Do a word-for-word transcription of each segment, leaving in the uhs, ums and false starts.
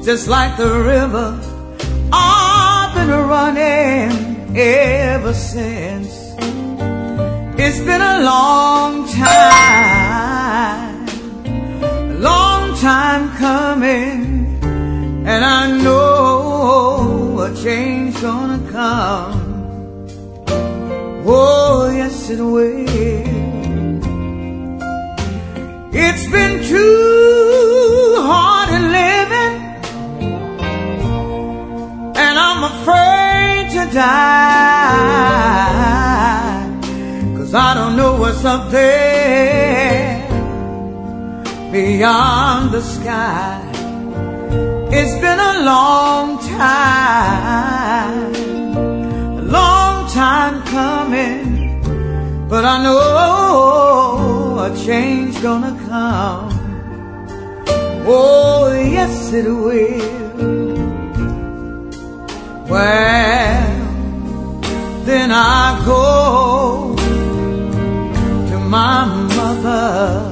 just like the river. I've been running ever since. It's been a long time, a long time coming, and I know a change gonna come. Oh, yes it will. It's been too hard in living, and I'm afraid to die, 'cause I don't know what's up there beyond the sky. It's been a long time, a long time coming, but I know a change gonna come. Oh, yes it will. Well, then I go to my mother,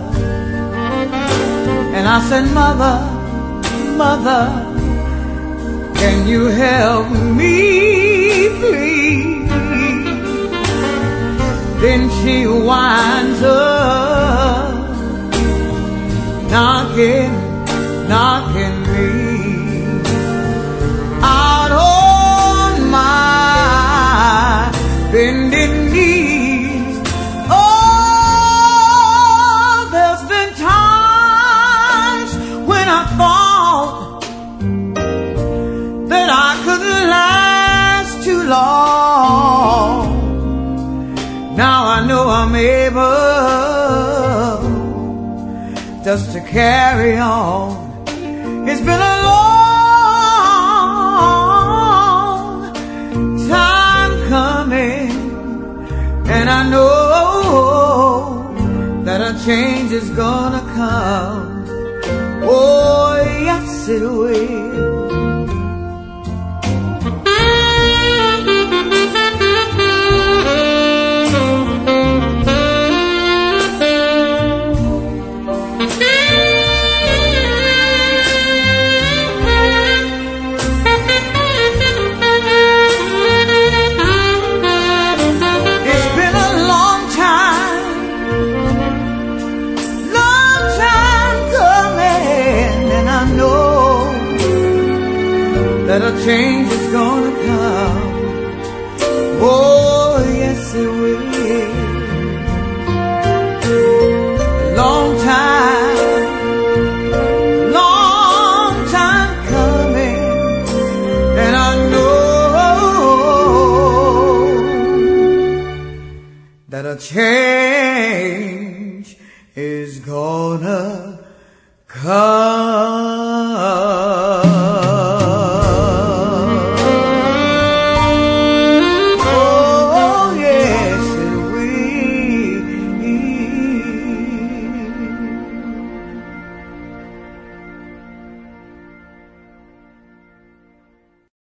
and I said, Mother, Mother, can you help me, please? Then she winds up knocking, knocking me out on my bending knees. Oh, there's been times when I thought that I couldn't last too long. Now I know I'm able just to carry on. It's been a long time coming, and I know that a change is gonna come. Oh, yes it will. That a change is gonna come. Oh, yes it will.